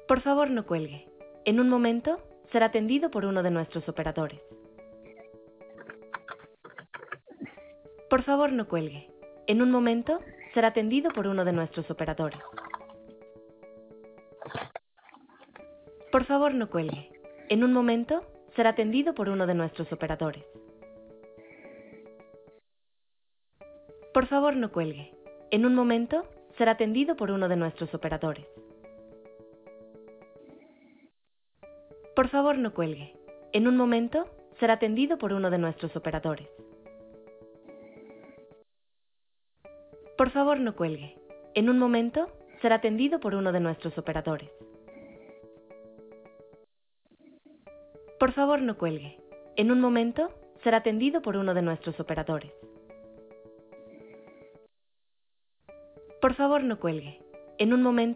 Por favor, no cuelgue. En un momento, será atendido por uno de nuestros operadores. Por favor, no cuelgue. En un momento, será atendido por uno de nuestros operadores. Por favor, no cuelgue. En un momento, será atendido por uno de nuestros operadores. Por favor, no cuelgue. En un momento, será atendido por uno de nuestros operadores. Por favor, no cuelgue. En un momento, será atendido por uno de nuestros operadores. Por favor, no cuelgue. En un momento, será atendido por uno de nuestros operadores. Por favor, no cuelgue. En un momento, será atendido por uno de nuestros operadores. Por favor, no cuelgue. En un momento,